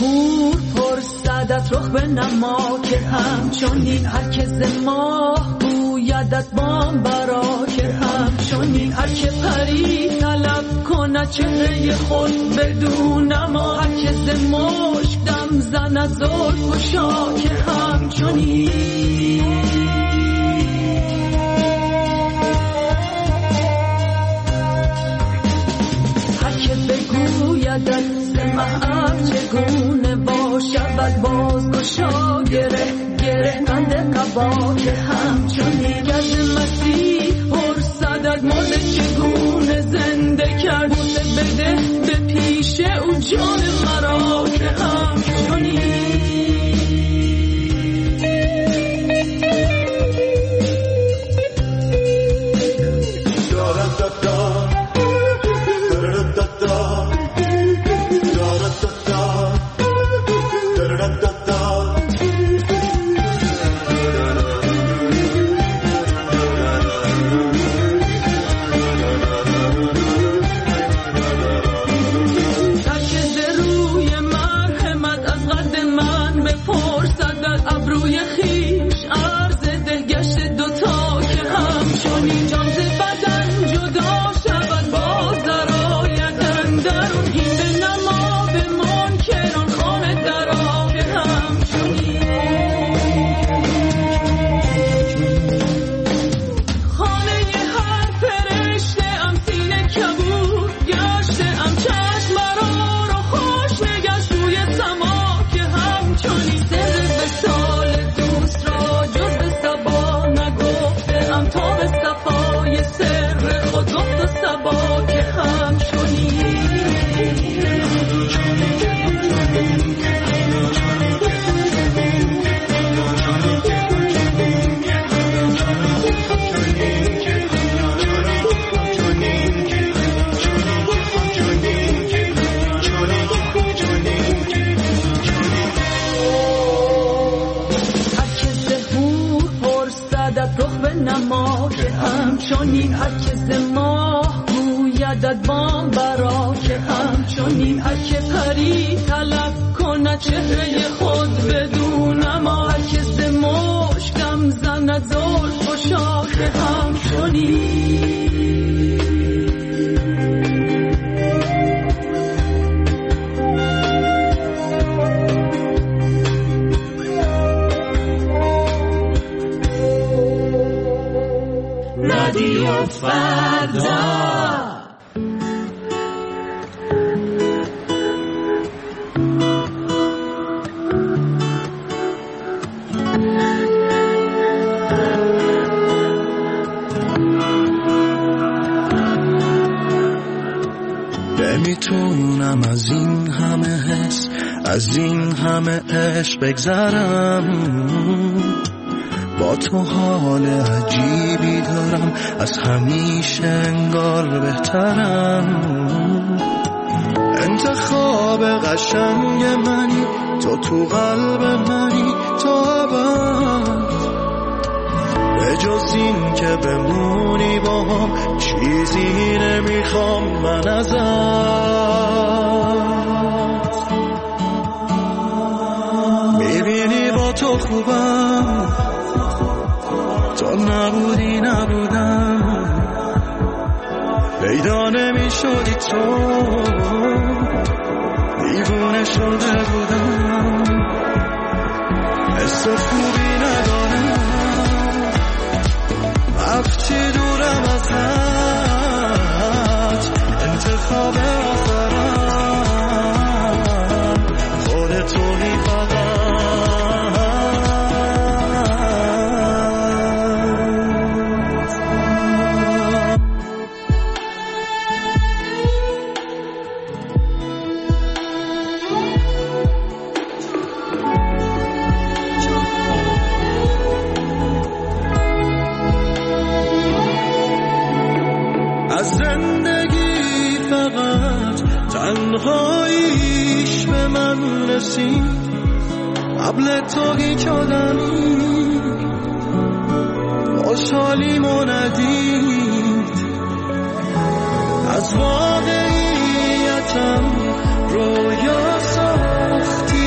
هور پرسدت رخ به نما که همچنین هر که ز ماه گویدت بام برا که همچنین هر که پری طلب کند چهره خود بدون ما هر که ز مشک دم زند زلف و شا که همچنین بگویدت ز محب چگونه باشد باز گشا گره بند قبا که همچنین گرد مسیح پرسدت مرد چگونه زنده کرد بوسه بده به پیش او جان مرا که همچنین همچنین هر که ز ماه گویدت بام برا که همچنین هر که پری طلب کند چهره خود بدون ما هر که ز مشکم زند زلف و شا که همچنین رادیو فردا نمیتونم از این همه حس از این همه عشق بگذرم با تو حال عجیبی دارم از همیشه انگار بهترم انتخاب قشنگ منی تو قلب منی تا ابد به جز این که بمونی با هم چیزی نمیخوام من ازت میبینی با تو خوبم تو نبودی نبودم پیدا نمی شدی تو دیوونه شده بودم حس خوبی ندارم وقتی دورم ازت انتخاب آخرم خودتونی فقط تنهاییش به من رسید قبل تو هیچ آدمی خوشحالیمو ندید از واقعیتم رویا ساختی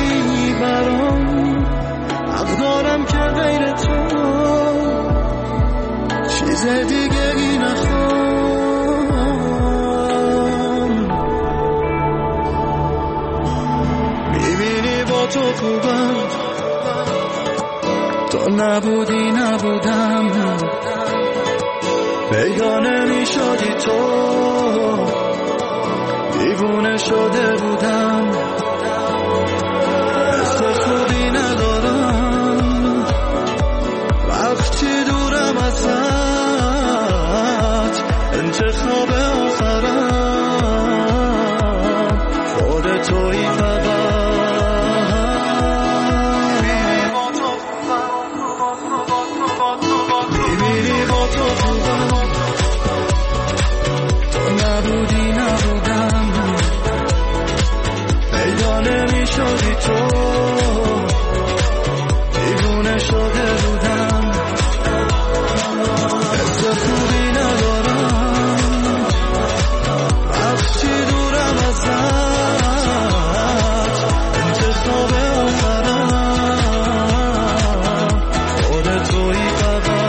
با تو خوبم، تو نبودی نبودم، بیگانه می شدی تو، دیوونه شده بودم، حس خوبی ندارم وقتی دورم ازت، انتخاب آخرم خود تویی فقط. میبینی با تو خوبم، تو نبودی نبودم، بیگانه می شدی تو، دیوونه شده بودم، حس خوبی ندارم وقتی دورم ازت، انتخاب آخرم خود تویی فقط.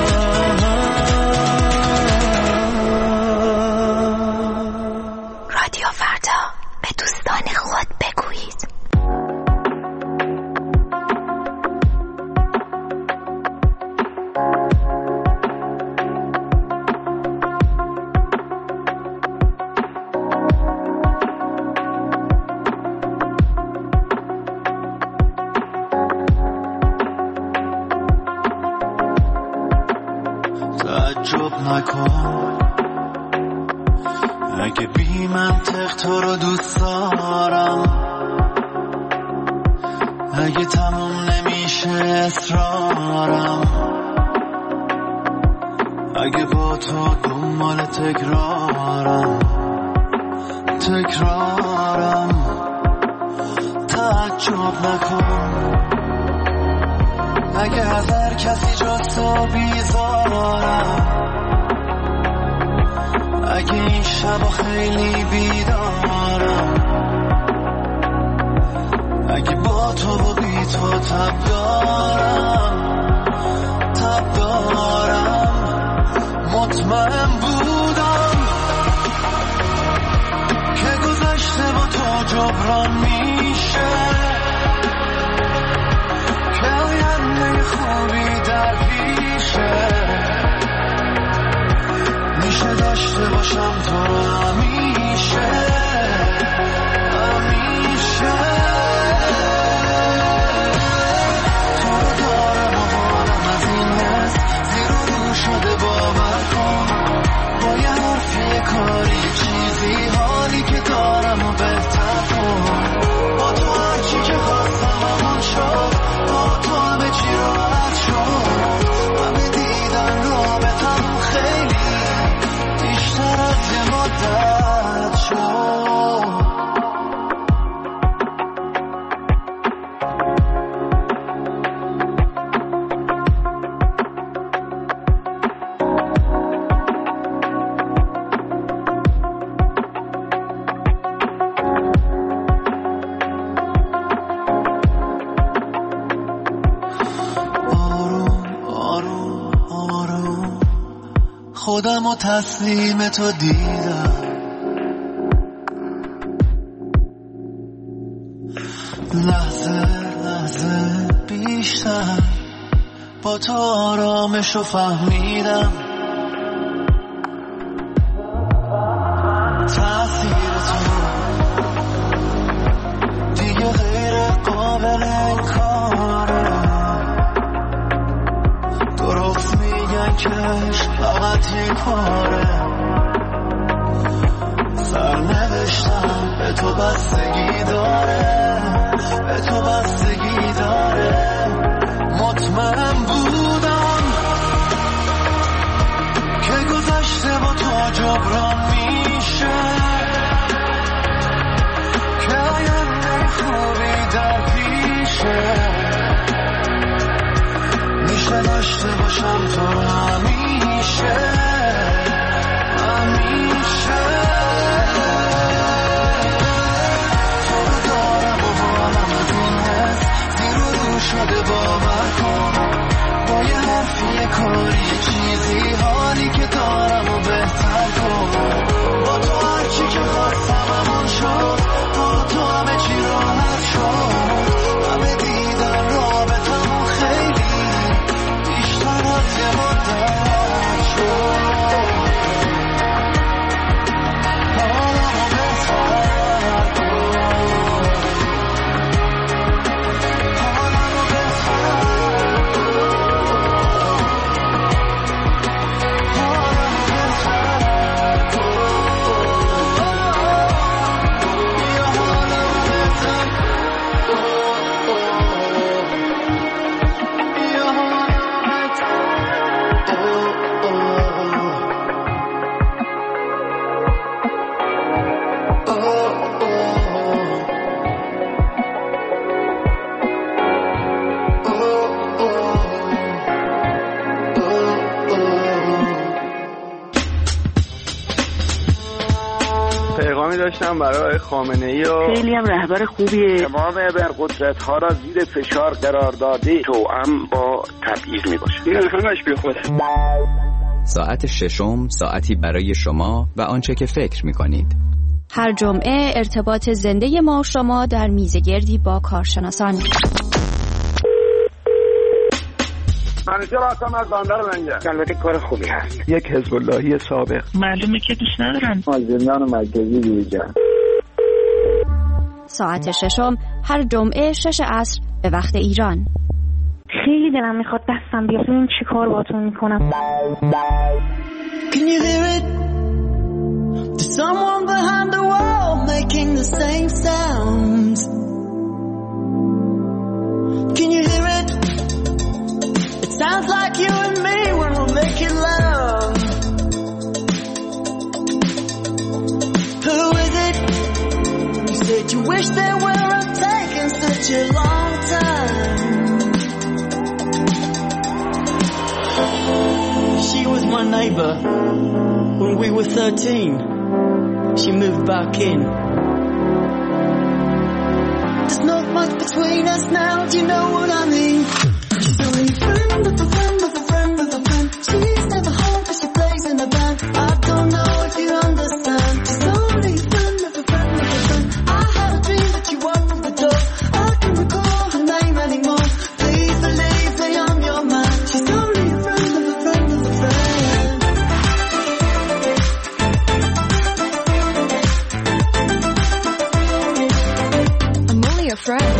رادیو فردا، به دوستان خود بگویید. تعجب نکن اگه بی منطق تو رو دوست دارم، اگه تموم نمیشه اصرارم، اگه با تو دنبال تکرارم، تعجب نکن اگه از هر کسی جز تو بیزارم، اگه این شبا خیلی بیدارم، اگه با تو و بی تو تب دارم، مطمئن بودم که گذشته با تو جبران میشه، که آینده خوبی در پیشه، میشه داشته باشم تو همیشه. تو رو دارم و حالم از این حس زیر و رو شده، باور کن با یه حرف یه کاری چیزی حالی که دارم و بهتر کن. با تو هرچی که خواستم همون شد، با تو همه چی راحت شد، همه دیدن رابطم خیلی بیشتر از یه مدت شد. آروم خودم و تسلیم تو دیدم، لحظه بیشتر با تو آرامش رو فهمیدم، تأثیر تو دیگه غیر قابل انکاره، درست میگن که فقط یک کاره، سرنوشتم به تو بستگی داره، به تو بستگی داره، مطمئن بودم که گذشته با تو جبران میشه، که آینده خوبی در پیشه، میشه داشته باشم تو همیشه. تو رو دارم و حالم از این حس زیر و رو شده، باور کن با یه حرف یه کاری چیزی حالی که دارم و بهتر کن. با تو هرچی که خواستم همون شد، با تو همه چی راحت شد، داشتم برای خامنه‌ای و خیلی هم رهبر خوبیه. تمام ابرقدرت‌ها را زیر فشار قرار داده، توأم با تبعیض میباشه. این همش بیخوده. ساعت ششم، ساعتی برای شما و آنچه که فکر می‌کنید. هر جمعه ارتباط زنده ما و شما در میزگردی با کارشناسان. منیجر هستم از بندر لنگر. البته کار خوبی هست. یک حزب اللهی سابق. معلومه که دوست ندارن. زندان مرکزی بیرجان. ساعت ششم هر جمعه 6 عصر به وقت ایران. خیلی دلم میخواد دستم بیاد ببین چی کار باهاتون میکنم. Can you hear it? There's someone behind the wall making the same sounds. Can you hear it? It sounds like you and me when we're making love. Who is it? You said you wish they weren't taking such a long time. She was my neighbor when we were 13. She moved back in. There's not much between us now, do you know what I mean? She's only a friend of a friend of a friend of a friend. She's never home but she plays in a band. I don't know if you understand. She's only a friend of a friend of a friend. I had a dream that you walked through the door. I can't recall her name anymore. Please believe me, I'm your man. She's only a friend of a friend of a friend. I'm only a friend.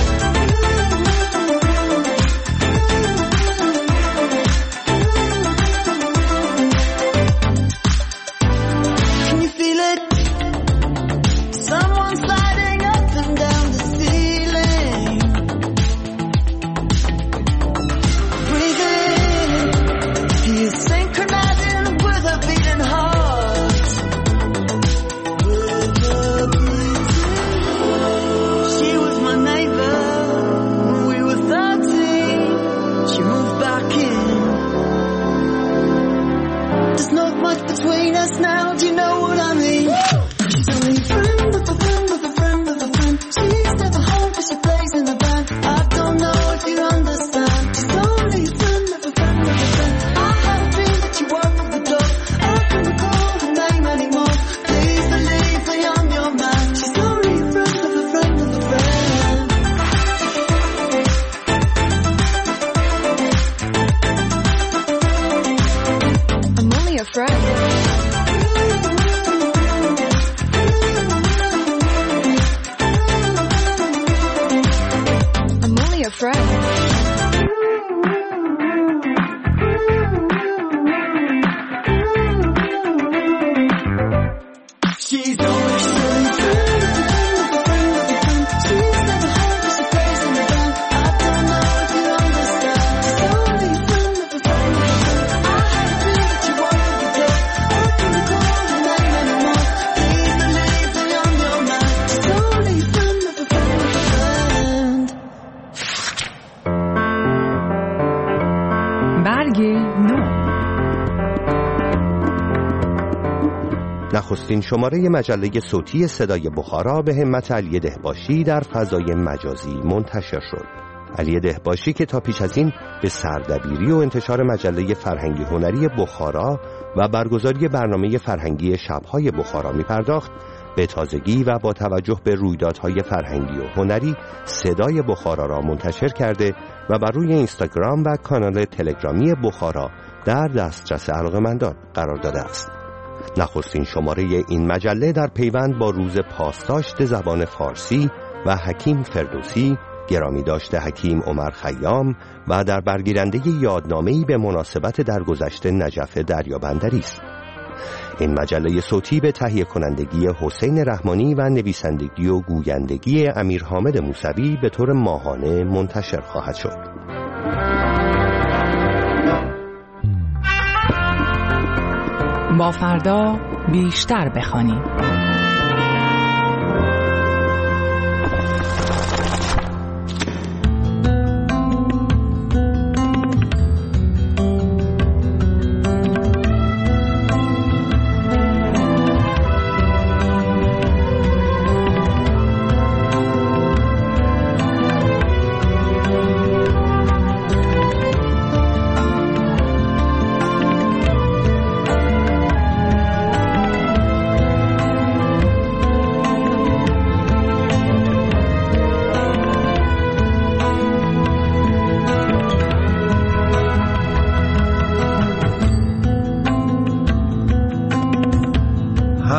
نخستین شماره مجله صوتی صدای بخارا به همت علی دهباشی در فضای مجازی منتشر شد. علی دهباشی که تا پیش از این به سردبیری و انتشار مجله فرهنگی هنری بخارا و برگزاری برنامه فرهنگی شب‌های بخارا می‌پرداخت، به تازگی و با توجه به رویدادهای فرهنگی و هنری صدای بخارا را منتشر کرده و بر روی اینستاگرام و کانال تلگرامی بخارا در دسترس علاقه‌مندان قرار داده است. نخستین شماره این مجله در پیوند با روز پاسداشت زبان فارسی و حکیم فردوسی، گرامی داشته حکیم عمر خیام و در برگیرنده یادنامه‌ای به مناسبت درگذشت نجف دریابندری است. این مجله صوتی به تهیه کنندگی حسین رحمانی و نویسندگی و گویندگی امیر حامد موسوی به طور ماهانه منتشر خواهد شد. با فردا بیشتر بخوانیم.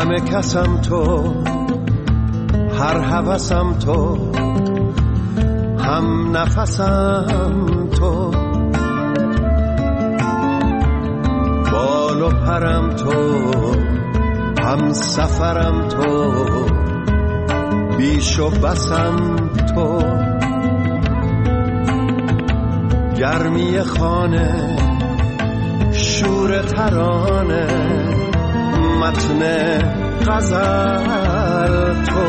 همه کسم تو، هر هوسم تو، هم نفسم تو، بال و پرم تو، هم سفرم تو، بیش و بسم تو، گرمی خانه، شور ترانه، متن غزل تو،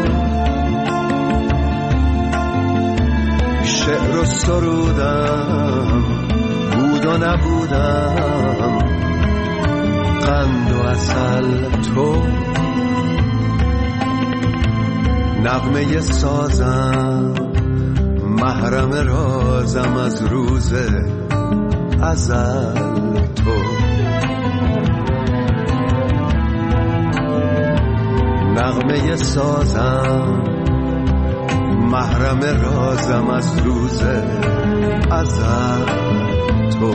شعر و سرودم، بود و نبودم، قند و عسل تو، نغمه سازم، محرم رازم از روز ازل تو، نغمه سازم، محرم رازم از روز ازل تو.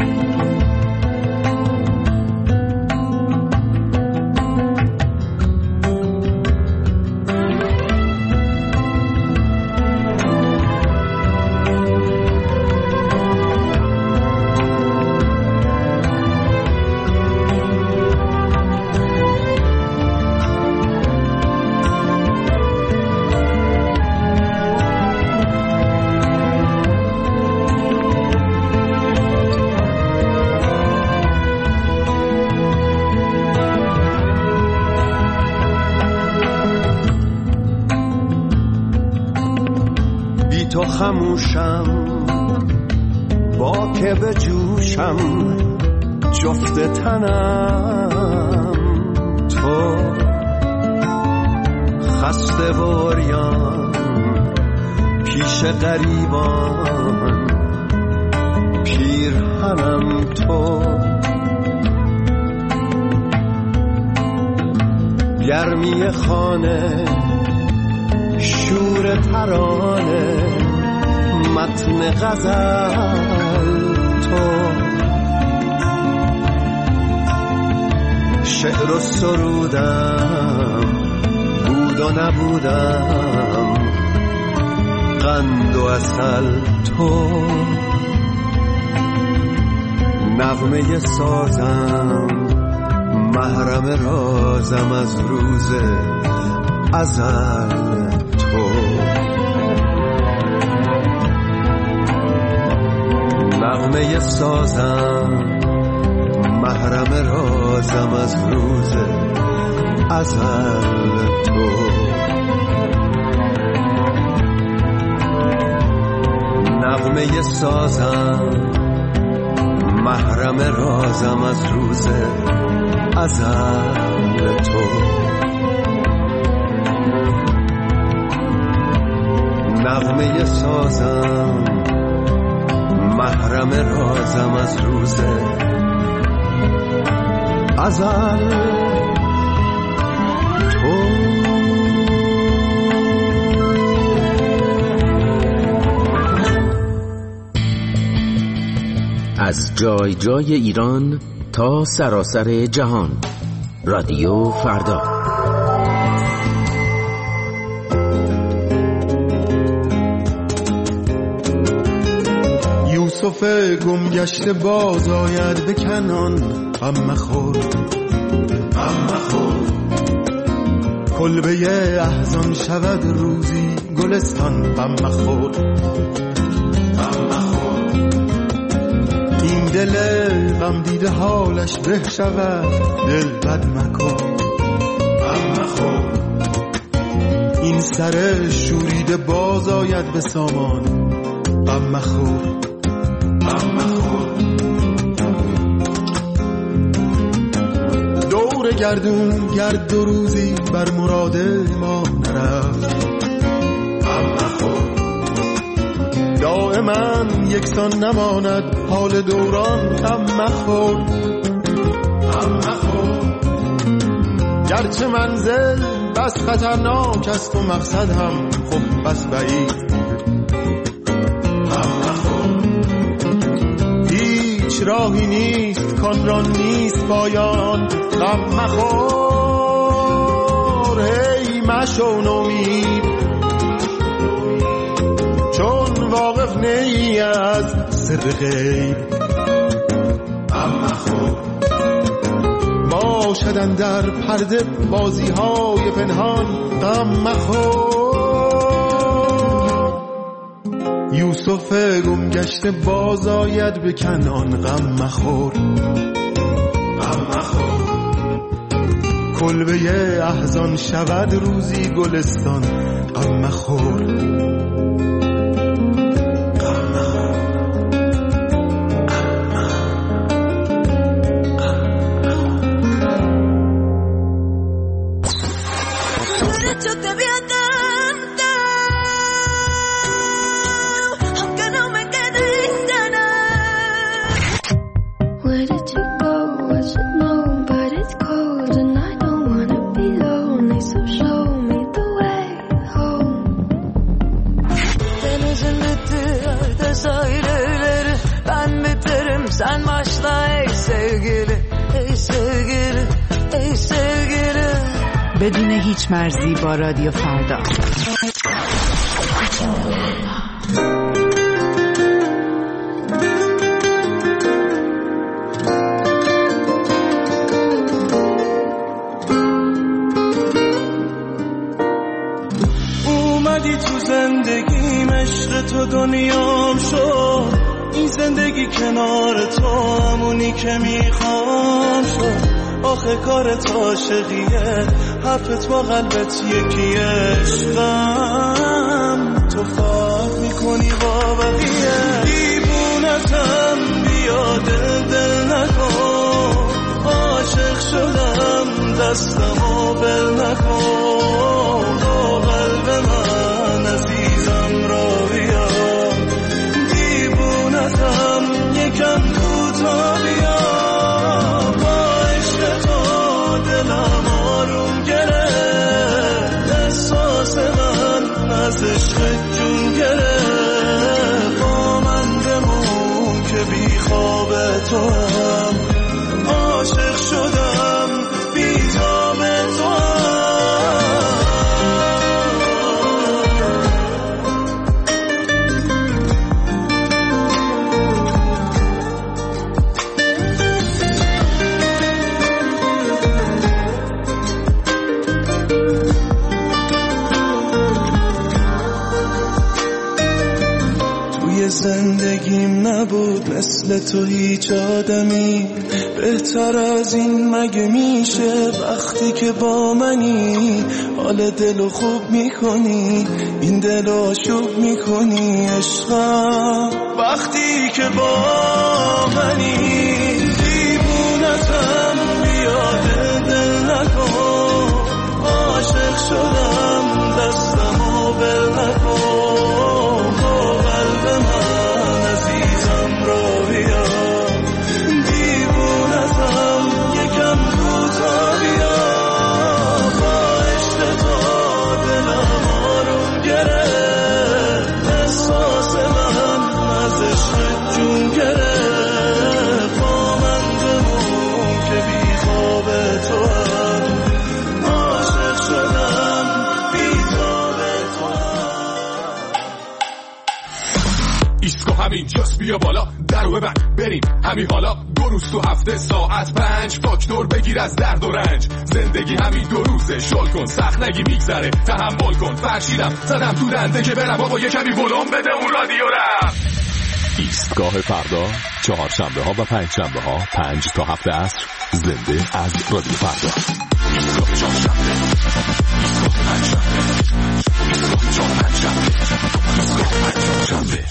تو خموشم با که به جوشم، جفت تنم تو، خسته و عریان پیش غریبان، پیرهنم تو، گرمی خانه، شور ترانه، متن غزل تو، شعر و سرودم، بود و نبودم، قند و عسل تو، نغمه سازم، محرم رازم از روز ازل تو، نغمه سازم، محرم رازم از روز ازل تو، نغمه سازم، محرم رازم از روز ازل تو، نغمه سازم، محرم رازم از روز ازل تو. از جای جای ایران تا سراسر جهان، رادیو فردا. یوسف گم گشته باز آید به کنان، غم مخور غم مخور، کلبه احزان شود روزی گلستان، غم مخور غم مخور، این دل غم دیده حالش به شود، دل بد مکن غم مخور، این سر شوریده باز آید به سامان، غم مخور غم مخور، دور گردون گرد و روزی بر مراد ما نرفت، غم مخور، دائما یکسان نماند حال دوران، غم مخور غم مخور، گرچه منزل بس خطرناک است و مقصد هم خب بس بعید، راهی نیست کان را نیست پایان، غم مخور مشو نومید، چون واقف نی از سر غیب. غم مخور باشدن در پرده بازی های پنهان. غم مخور یوسف گم گشته باز آید به کنعان. غم مخور غم مخور کلبه احزان شود روزی گلستان. غم مخور بدون هیچ مرزی با رادیو فردا. اومدی تو زندگیم، عشق تو دنیام شد. این زندگی کنار تو همونی که میخوام شد. آخه کارت عاشقیه، حرفت با قلبت یکیه. عشقم تو فرق میکنی با بقیه. دیوونتم بیا دل نکن، عاشق شدم دستمو بل نکن. با قلب من عزیزم را بیا، دیوونتم یکم کوتا بیا. دلم آروم گرفت، احساس من از عشق جون گرفت. با من بمون که بی خواب تو هم، عاشق شدم بی تاب تو هم. زندگیم نبود مثل تو هیچ آدمی. بهتر از این مگه میشه وقتی که با منی؟ حال دلو خوب میکنی، این دلو آشوب میکنی. عشقم وقتی که با منی، دیوونتم بیا دل نکن. عاشق شدم دستمو بل نکن. با قلب من عزیزم را بیا، دیوونتم یکم کوتا بیا. با عشق تو دلم آروم گرفت، احساس من از عشق جون گرفت. با من بمون که بی خواب تو هم، عاشق شدم بی خواب تو هم. ایسکو همین جاست، بیا بالا درو ببند بریم همین حالا. 2 روز تو هفته ساعت 5 فاکتور بگیر از درد و رنج. زندگی همین 2 روزه، شل کن سخت نگی میگذره. تحمل کن فرشیدم زدم تو دنده که برم بابا یه کمی ولوم بده اون رادیو رفت. ایستگاه فردا، چهارشنبه ها و پنجشنبه ها 5 تا 7 عصر، زنده از رادیو فردا. ایستگاه چهارشنبه، ایستگاه پنجشنبه، ایستگاه چهارشنبه، ایستگاه پنجشنبه.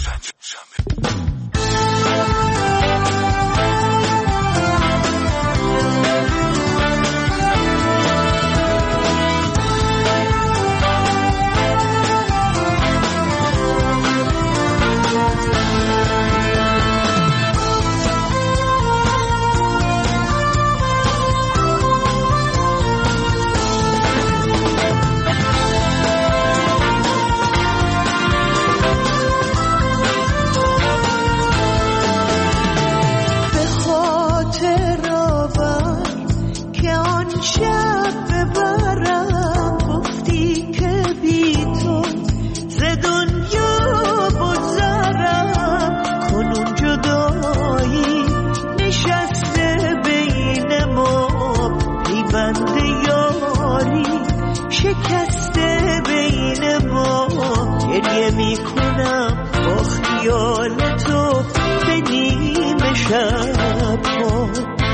گریه میکنم با خیال تو به نیمه شب ها.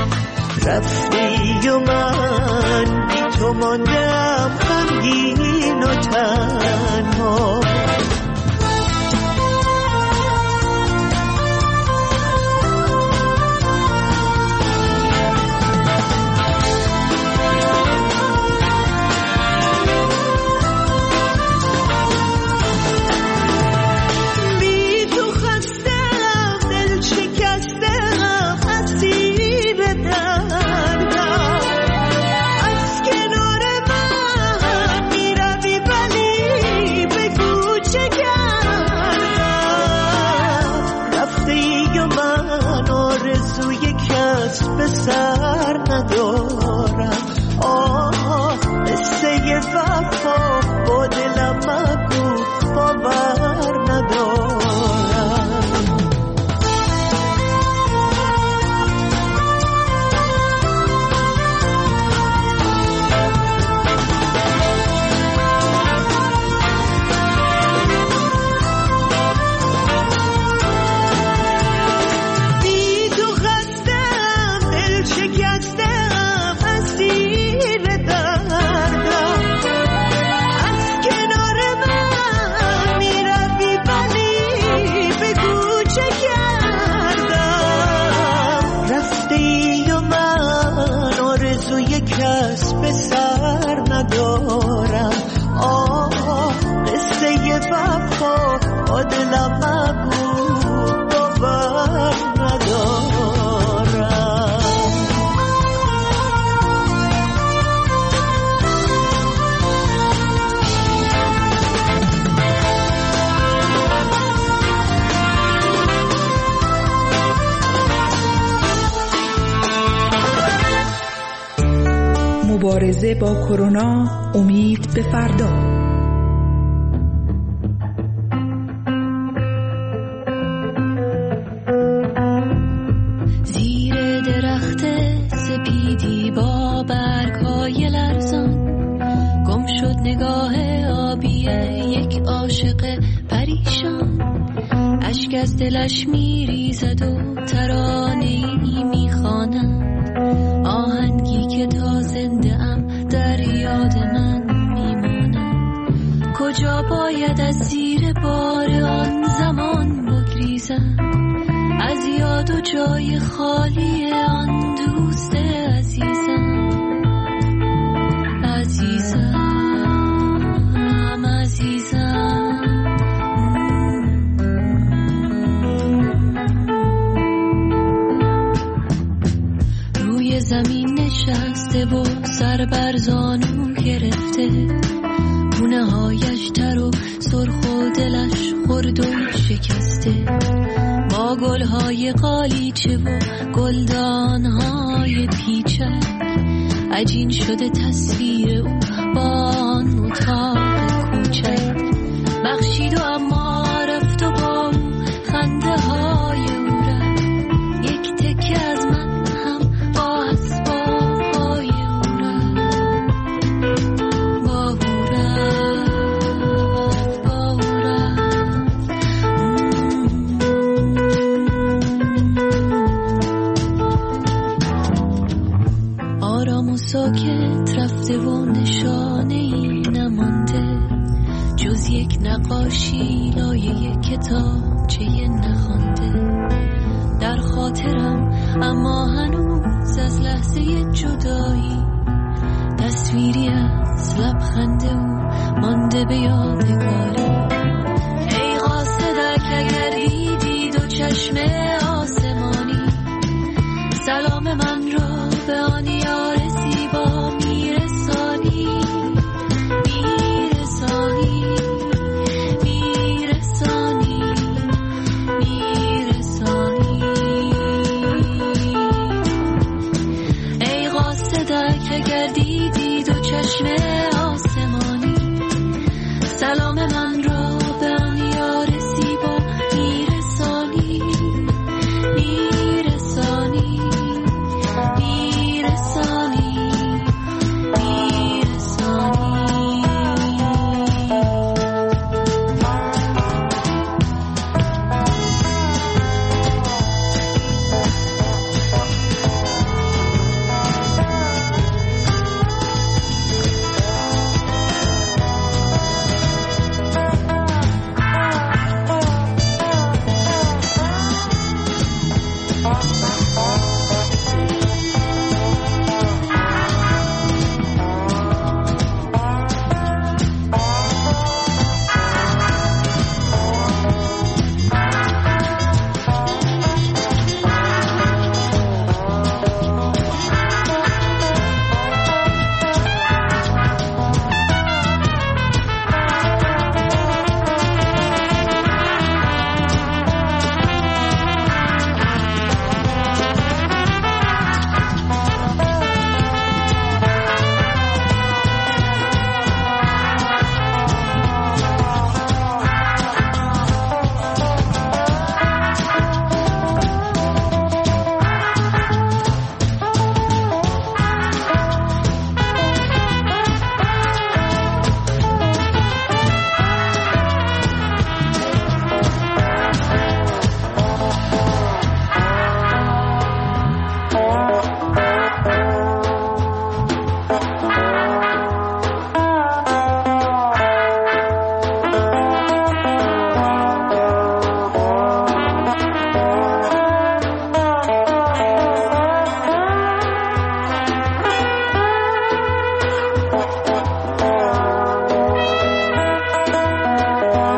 رفتی و من بی تو ماندم غمگین و تنها. به سر ندارم قصه وفا با دلم مگو باور ندارم. کس به سر ندارم قصه وفا با دلم مگو باور ندارم. مبارزه با کرونا، امید به فردا. زیر درخت سپیدی با برگ‌های لرزان گم شد نگاه آبی یک عاشق پریشان. اشک از دلش میریزد و ترانه‌ای میخواند، آهنگی که تا زنده ام در یاد من میماند. کجا باید از زیر بار آن زمان بگریزم، از یاد و جای خالی آن دوست عزیزم. عزیزم روی زمین نشسته و سر بر زانو گرفته، گونه هایش تر و سرخ و دلش خرد و شکسته. با گلهای قالیچه و گلدانهای پیچک عجین شده تصویر او با آن اتاق کوچک. بخشید و اما رفت و با او خنده های او رفت، یک تکه از من هم با اسباب های او رفت. با او رفت، با او رفت. آرام و ساکت رفته و نشانه‌ای نمانده، جز یک نقاشی لایه کتابچه نخوانده. در خاطرم اما هنوز از لحظه جدایی تصویری از لبخند او مانده به یادگاری. ای قاصدک اگر دیدی دو چشم آسمانی، سلام من را به آن یار زیبا میرسانی. ای قاصدک اگر دیدی دو چشم آسمانی، سلام من را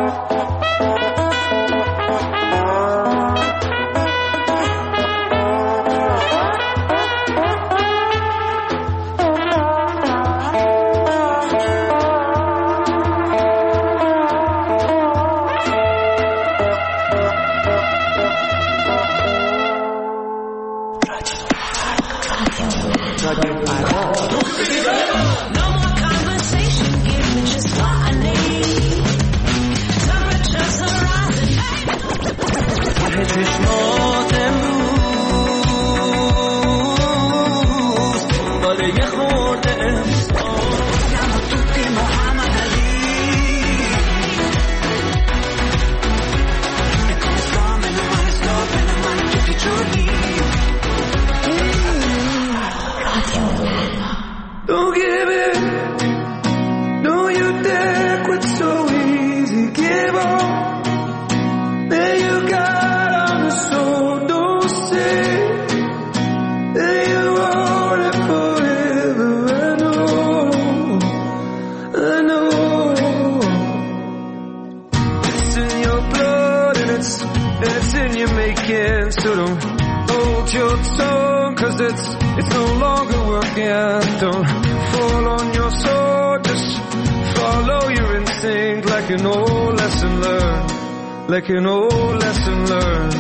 Like an old lesson learned.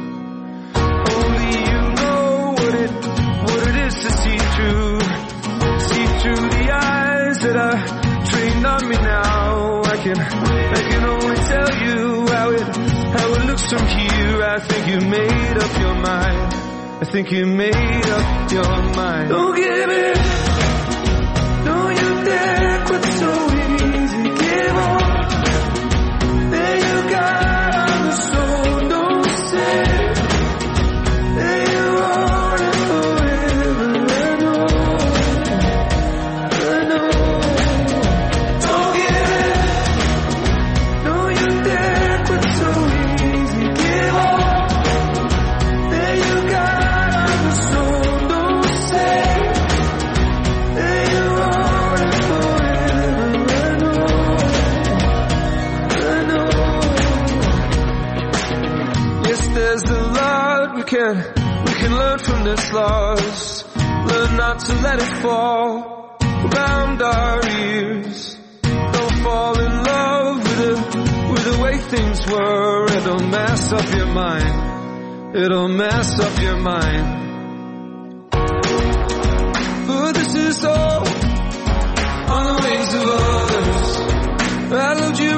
Only you know what it is to see through the eyes that are trained on me now. I can only tell you how it looks from here. I think you made up your mind. I think you made up your mind. Don't give it. Don't you dare quit so easy. Give up. There you got. We can learn from this loss, learn not to let it fall around our ears. Don't fall in love with the way things were. It'll mess up your mind. It'll mess up your mind. But this is all on the wings of others. I loved you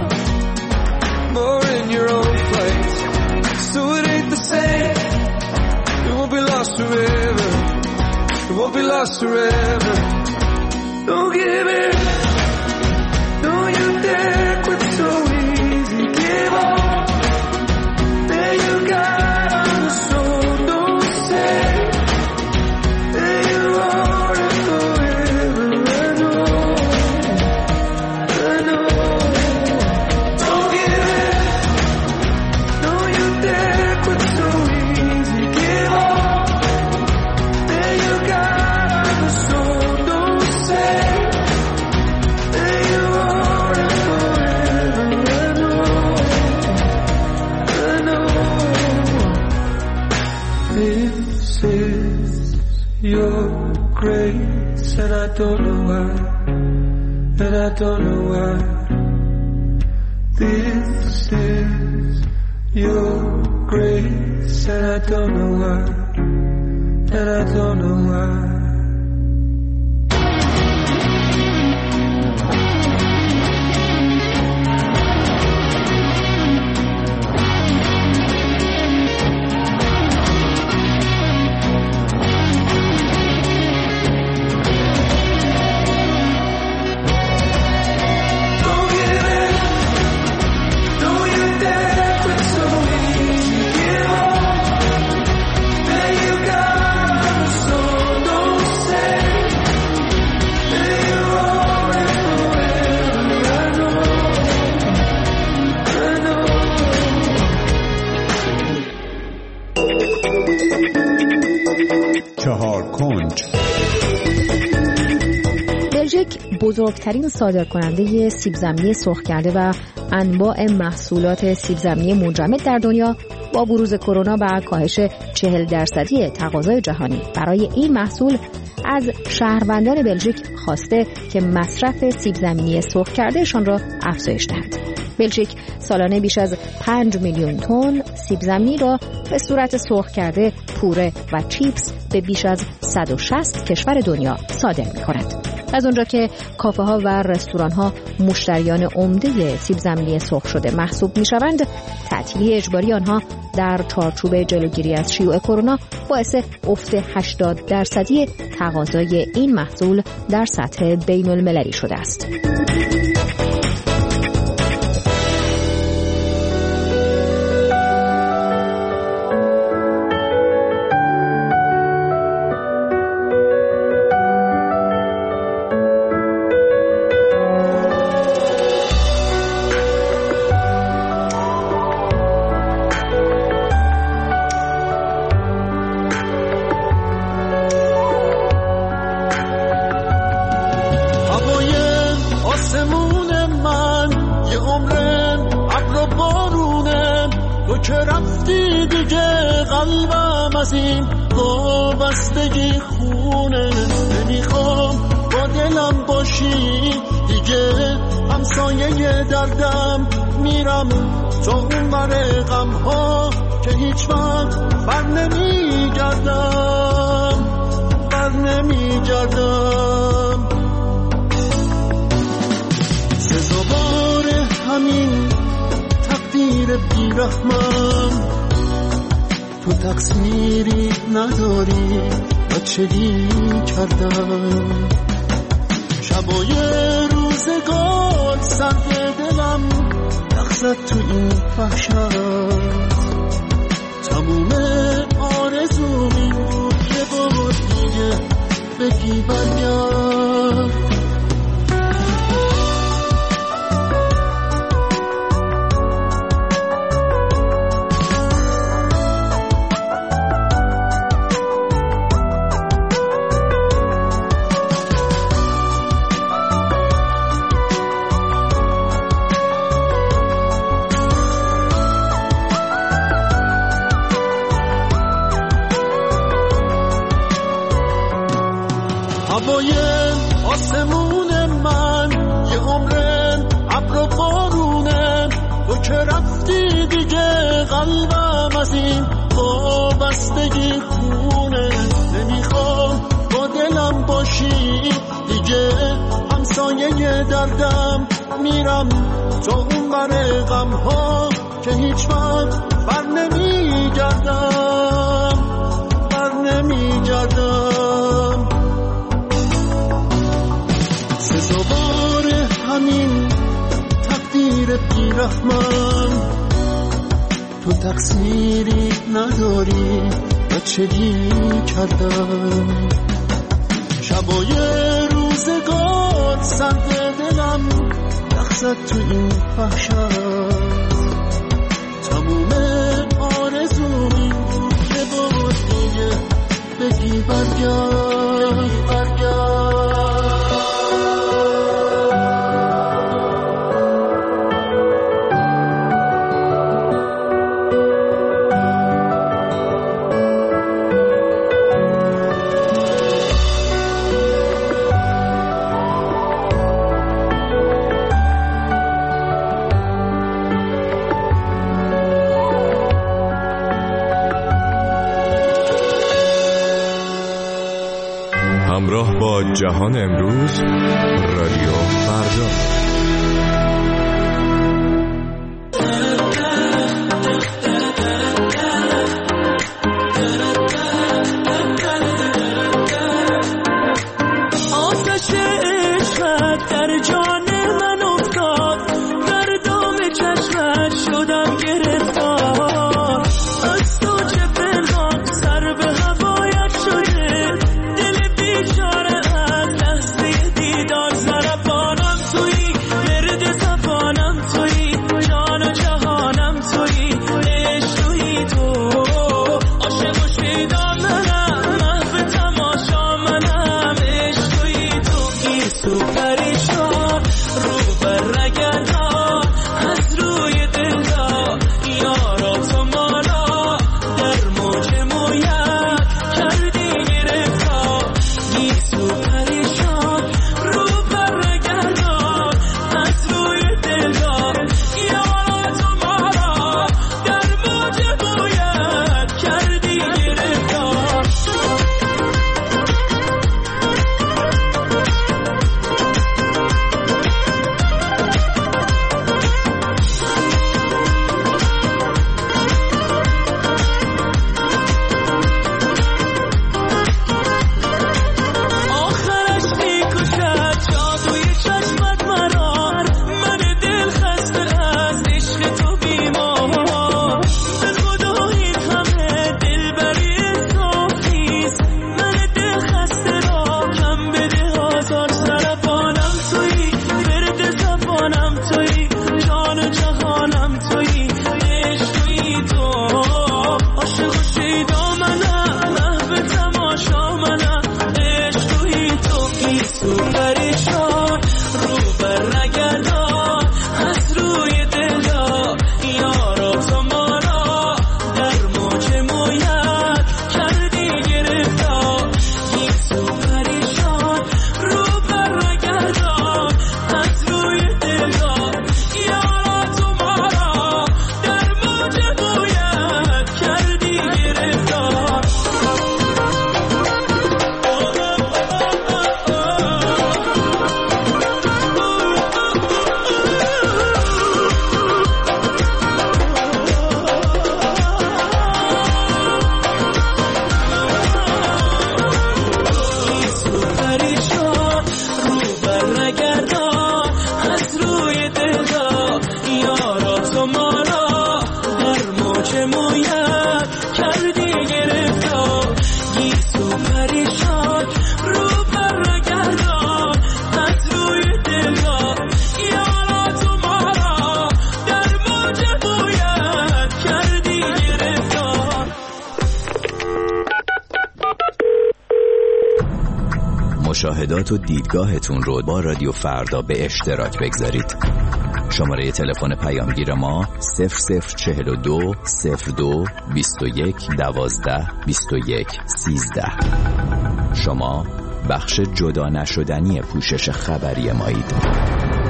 more in your own place. So it ain't the same. It won't be lost forever. It won't be lost forever. Don't give in. Don't you dare quit so easy. Give up. There you got on the soul. Don't say that you are it forever. I know. Don't give in. Don't you dare quit so easy. Give up. There you got on the soul. Don't say that you are it forever. I know. This is your grace, and I don't know why, and I don't know why. This is your grace, and I don't know why, and I don't know why. Don't بزرگترین صادرکننده سیب زمینی سرخ کرده و انواع محصولات سیب زمینی منجمد در دنیا، با بروز کرونا و کاهش 40% تقاضای جهانی برای این محصول از شهروندان بلژیک خواسته که مصرف سیب زمینی سرخ کردهشان را افزایش دهند. بلژیک سالانه بیش از 5 میلیون تن سیب زمینی را به صورت سرخ کرده، پوره و چیپس به بیش از 160 کشور دنیا صادر می‌کند. از اونجا که کافه ها و رستوران ها مشتریان عمده سیب زمینی سرخ شده محسوب می‌شوند، تعطیلی اجباری آنها در چارچوب جلوگیری از شیوع کرونا باعث افت 80% تقاضای این محصول در سطح بین‌المللی شده است. که رفتی دیگه قلبم از این وابستگی خونه، نمیخوام با دلم باشی دیگه همسایه دردم، میرم تو اون بر غم ها که هیچ وقت بر نمیگردم سزاوار همین تقدیر بیرحمم، تو تقصیری نداری بچگی کردم، شبای روزگار سرد دلم لغزت تو این وحشت، تموم آرزومی بود یه بار دیگه بگی برگرد. هوای آسمون من یه عمرن ابر و بارونه، تو که رفتی دیگه قلبم از این وابستگی خونه، نمیخوام با دلم باشی دیگه همسایه دردم، میرم تو اون بر غم ها که هیچ وقت بر نمیگردم سزاوار همین تقدیر بیرحمم، تو تقصیری نداری بچگی کردم، شبای روزگار سرد دلم لغزت تو این وحشت، تموم آرزومی بود که بار دیگه بگی برگرد. همراه با جهان امروز، رادیو فردا. آتش عشقت در جان من افتاد، در دام چشمت شدم گرفتار، از تو چه پنهان سر به هوایت شده، دل بیچاره از لحظه دیدار سرپانم تویی، مرد زبانم تویی، جان و جهانم تویی، عشق تویی تو، عاشق و شیدا منم، محو تماشا منم، عشق تویی تو، گیسو پریش تو ما را در موج مویت کردی گرفتار گیسو پریشان رو پر نگردان از روی دلدار یارا تو ما را در موج مویت کردی گرفتار. مشاهدات و دیدگاهتون رو با رادیو فردا به اشتراک بگذارید. شماره تلفن پیامگیر ما 0042 02 21 12 21 13. شما بخش جدا نشدنی پوشش خبری مایید.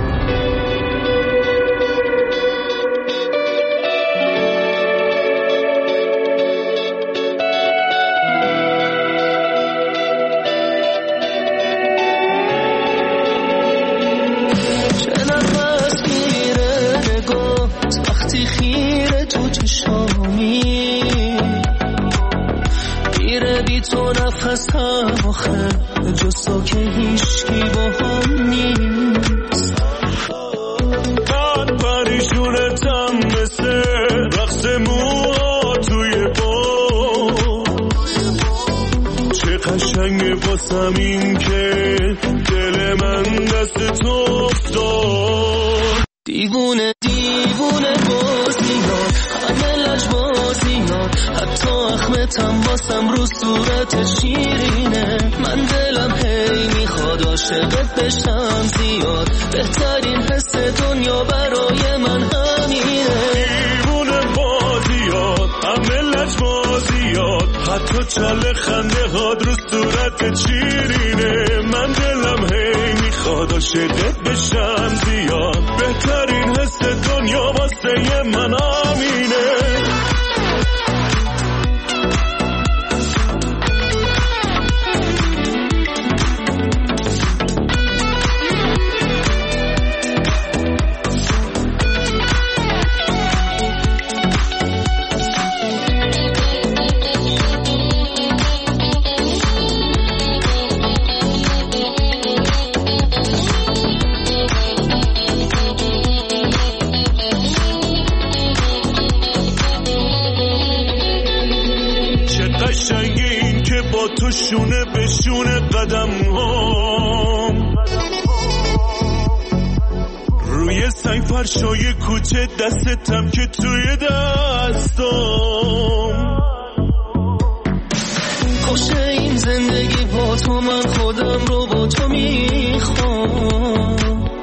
هستم آخه جز تو که هیچکی با هم نیست. من پریشونتم مثل رقص موها توی باد. چه قشنگه واسم این که دل من دست تو افتاد. دیوونه دیوونه بازیات همه لجبازیات حتی اخمتم واسم رو صورت شیرینه. من دلم هی میخواد عاشقت بشم زیاد بهترین حس دنیا برای من همینه. دیوونه بازیات همه لجبازیات حتی چاله خنده هاد رو صورت شیرینه. من دلم هی میخواد عاشقت بشم زیاد بهترین حس دنیا واسه من همینه. تو شونه به شونه قدم هم روی سنگ فرشای کوچه دستم که توی دستم. کاشه این زندگی با تو من خودم رو با تو میخوام.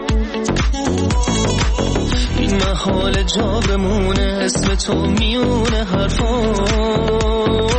این محال جا بمونه اسم تو میونه حرفام.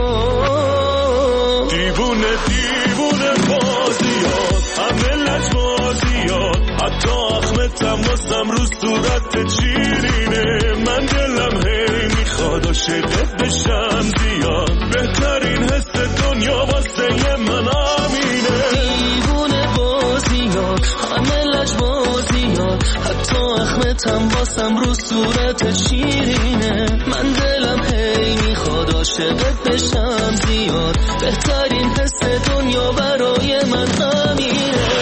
دیوونه دیوونه بازیات همه لجبازیات حتی اخمتم واسم رو صورت شیرینه. من دلم هی میخواد عاشقت بشم زیاد بهترین حس دنیا واسه من همینه. دیوونه بازیات همه لجبازیات حتی اخمتم واسم رو صورت شیرینه. من دلم هی میخواد عاشقت بشم زیاد بهترین حس دنیا برای من همینه.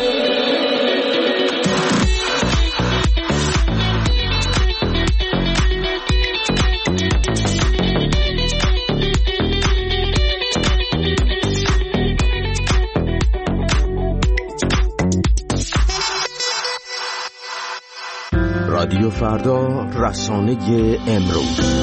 رادیو فردا، رسانه امروز.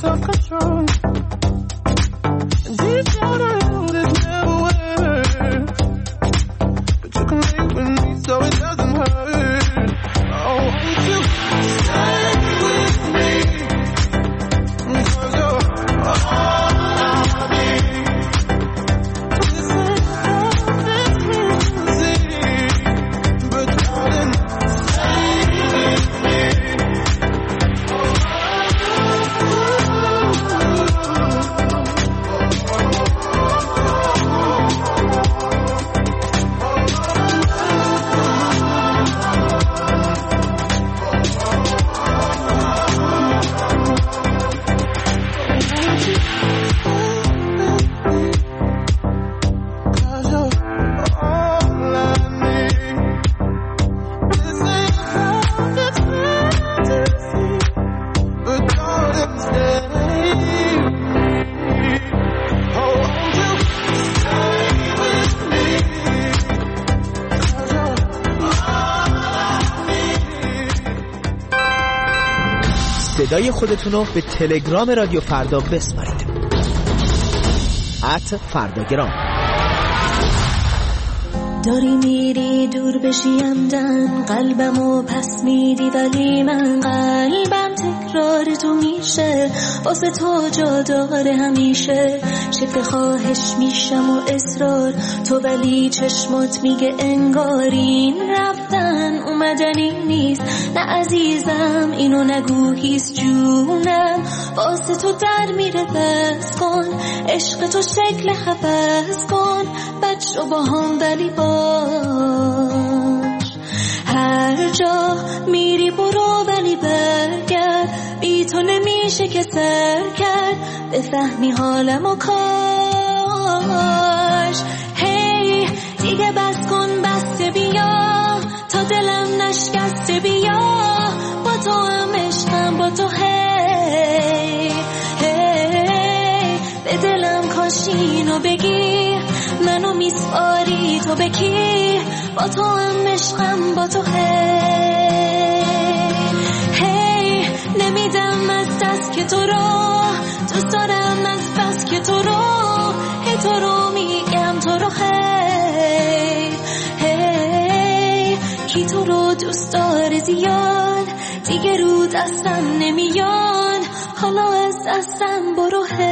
self-control. And deep down I know there's never work, but you can lay with me so it doesn't hurt. Oh, won't you stay with me? 'Cause you're all I need. This ain't perfect music, but darling, stay with me. صدای خودتون رو به تلگرام رادیو فردا بسپارید. @فرداگرام. داری میری دور بشی عمدن، قلبمو پس میدی ولی من قلبم تکرار تو میشه، واسه تو جا داره همیشه. شکل خواهش میشم و اصرار تو، ولی چشمات میگه انگارین رفتن اومدنی نیست. نه عزیزم اینو نگو هیست جونم، واسه تو در میره بس کن، عشق تو شکل حفظ کن، بچه با هم ولی باش. هر جا میری برو ولی برگرد، بی تو نمیشه که سر کرد، بفهمی حالمو کاش. هی دیگه بس کن بسته بیا، تا دلم نشکسته بیا، با تو هم عشقم با تو. هی هی به دلم کاش اینو بگی، منو میسپاری تو به کی، با تو هم عشقم با تو. هی هی نمیدم از دست که تو رو دوست دارم، از بس که تو رو هی تو رو میگم تو رو. هی هی کی تو رو دوست داره زیاد، دیگه رو دستم نمیاد، حالا از دستم برو. هی